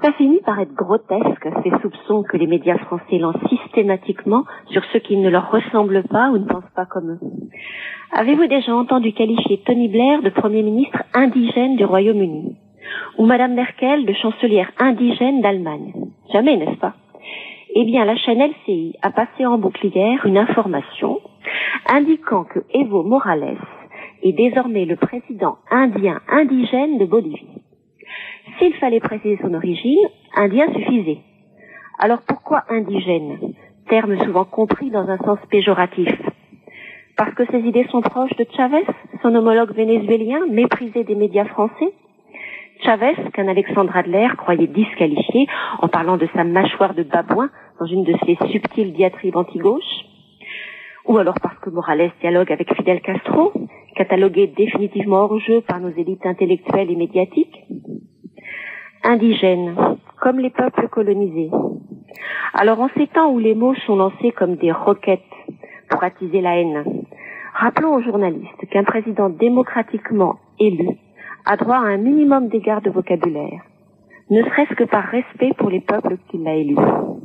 Ça finit par être grotesque, ces soupçons que les médias français lancent systématiquement sur ceux qui ne leur ressemblent pas ou ne pensent pas comme eux. Avez-vous déjà entendu qualifier Tony Blair de Premier ministre indigène du Royaume-Uni? Ou Madame Merkel de chancelière indigène d'Allemagne? Jamais, n'est-ce pas? Eh bien, la chaîne LCI a passé en boucle hier une information indiquant que Evo Morales est désormais le président indien indigène de Bolivie. S'il fallait préciser son origine, indien suffisait. Alors pourquoi indigène? Terme souvent compris dans un sens péjoratif. Parce que ses idées sont proches de Chavez, son homologue vénézuélien, méprisé des médias français? Chavez, qu'un Alexandre Adler croyait disqualifié en parlant de sa mâchoire de babouin dans une de ses subtiles diatribes anti-gauche? Ou alors parce que Morales dialogue avec Fidel Castro, catalogué définitivement hors jeu par nos élites intellectuelles et médiatiques? Indigène, comme les peuples colonisés. Alors en ces temps où les mots sont lancés comme des roquettes pour attiser la haine, rappelons aux journalistes qu'un président démocratiquement élu a droit à un minimum d'égard de vocabulaire, ne serait-ce que par respect pour les peuples qui l'a élu.